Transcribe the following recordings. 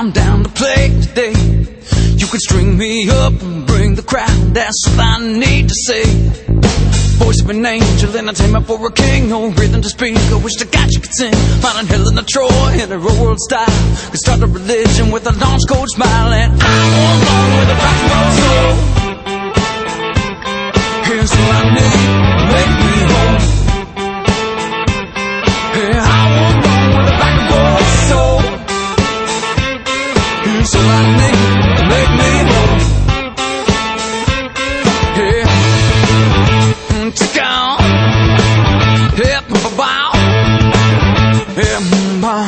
I'm down to play today. You can string me up and bring the crowd. That's all I need to say. Voice of an angel, entertainment for a king. No rhythm to speak, I wish to God you could sing. Finding Helen of Troy in a real world style. Could start a religion with a launch coach smile. And I want along with a rock and roll soul. Here's what I need, make me whole. Yeah, I want along with a rock and roll soul. Here's what I need, make me whole. Yeah. Take on, hip bow, hip bow.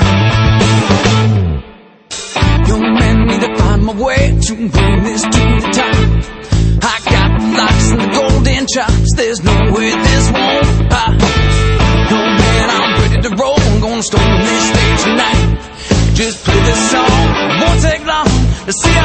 Young man, need to find my way to bring this to the top. I got the locks and the golden chops. There's no way this won't pop. Young man, I'm ready to roll. I'm gonna storm this stage tonight. Just play this song, it won't take long to see how